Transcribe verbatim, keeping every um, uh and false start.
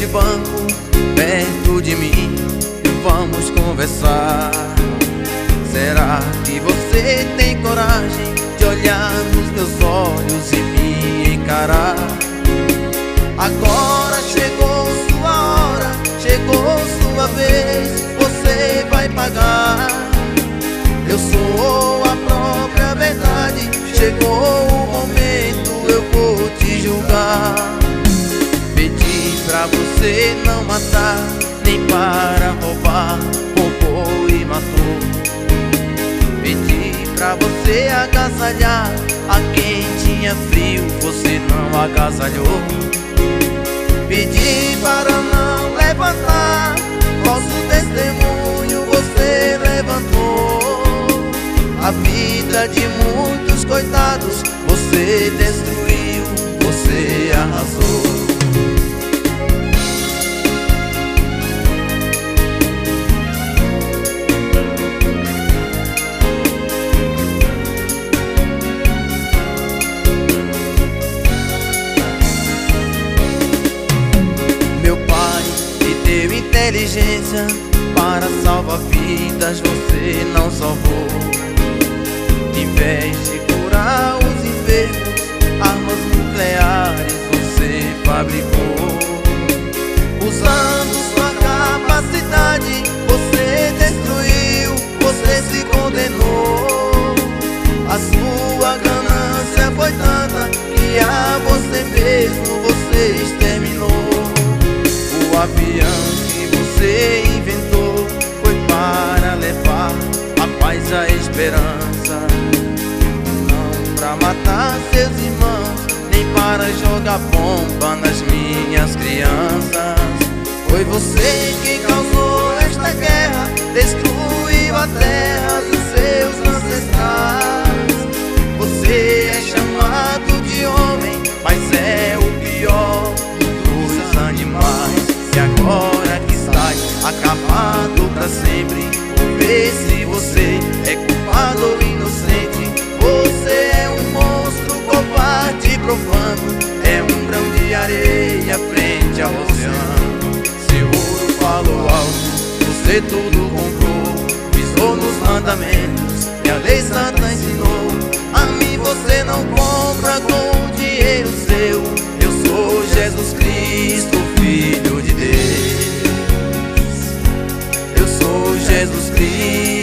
neste banco, perto de mim, vamos conversar. Será que você tem coragem de olhar nos meus olhos e me encarar? Agora chegou sua hora, chegou sua vez, você vai pagar. Eu sou a própria verdade, chegou o momento, eu vou te julgar. Pedi pra você não matar, nem para roubar, roubou e matou. Pedi pra você agasalhar a quem tinha frio, você não agasalhou. Pedi para não levantar, falso testemunho você levantou. A vida de muitos coitados você destruiu, você arrasou. Inteligência para salvar vidas, você não salvou. Em vez de curar os enfermos, armas nucleares você fabricou. Usando sua capacidade, você destruiu, você se condenou. A sua ganância foi tanta que a você mesmo você exterminou. O avião você inventou foi para levar a paz, a esperança, não para matar seus irmãos, nem para jogar bomba nas minhas crianças. Foi você que causou esta guerra, destruiu a terra dos seus ancestrais. Você é chamado de homem, mas é o pior dos animais. E agora que sai acabado pra sempre, vê se você é culpado ou inocente. Você é um monstro covarde e profano, é um grão de areia frente ao oceano. Seu ouro falou alto, você tudo comprou, pisou nos mandamentos que a lei santa ensinou. A mim você não compra com o dinheiro seu, eu sou Jesus Cristo, Filho de Deus. Eu sou Jesus Cristo.